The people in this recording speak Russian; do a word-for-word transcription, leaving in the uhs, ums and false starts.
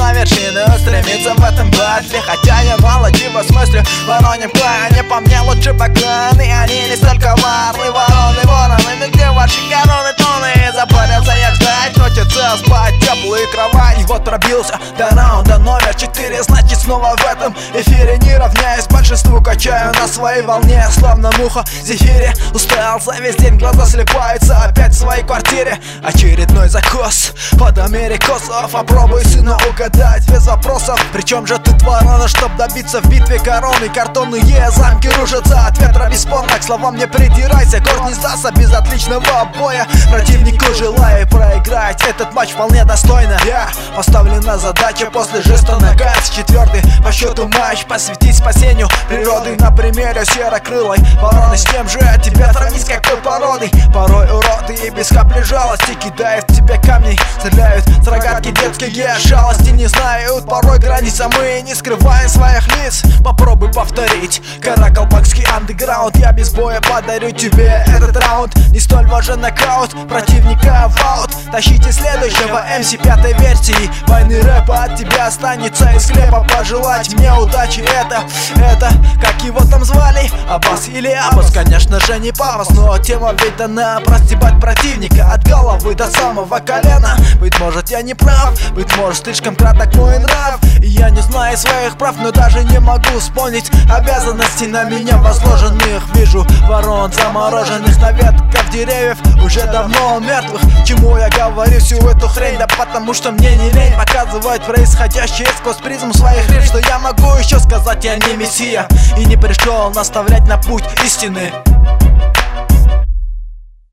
на вершины устремиться в этом батле. Хотя я мало чего смыслю в вороньем клане, по мне лучше поклоны, они не столько варны. Вороны воронами, где ваши короны тоны? Запарился я ждать, хочется спать, теплые кровати. Вот пробился до раунда номер четыре, значит снова в этом эфире не равняюсь большинству, качаю на своей волне, словно муха в зефире. Устал за весь день, глаза слепаются опять в своей квартире. Очередной закос под америкосов, попробуй, сына, угадать без вопросов. Причем же тут ворона, чтоб добиться в битве короны? Картонные замки рушатся от ветра бесспорно. К словам не придирайся, город не сдастся без отличного боя. Противнику желаю проиграть этот матч вполне достойно. Я поставлена задача после жеста нагать. Четвертый по счету матч, посвятить спасению природы на примере серокрылой вороны. С тем же тебя сравнить с какой породой. Порой уроды и без капли жалости кидают в тебя камни, стреляют с рогатки детские шалости. Не знают порой границ, а мы не скрываем своих лиц. Попробуй повторить каракалпакский андеграунд. Я без боя подарю тебе этот раунд. Не столь важен нокаут, противника в аут. Тащите следующего эм си пятой версии войны рэпа. От тебя останется из хлеба пожелать мне удачи. Это, это, как его там звали? Аббас или Аббас? Конечно же не пафос, но тема ведь дана. Простебать противника от головы до самого колена. Быть может я не прав, быть может слишком краток мой нрав. И я не знаю своих прав, но даже не могу вспомнить обязанностей на меня возложенных. Вижу ворон замороженных на ветках деревьев, уже давно мертвых. Чему я говорю всю эту хрень? Да потому что мне не лень показывать происходящее сквозь призму своих речей. Что я могу еще сказать? Я не мессия и не пришел наставлять на путь истины.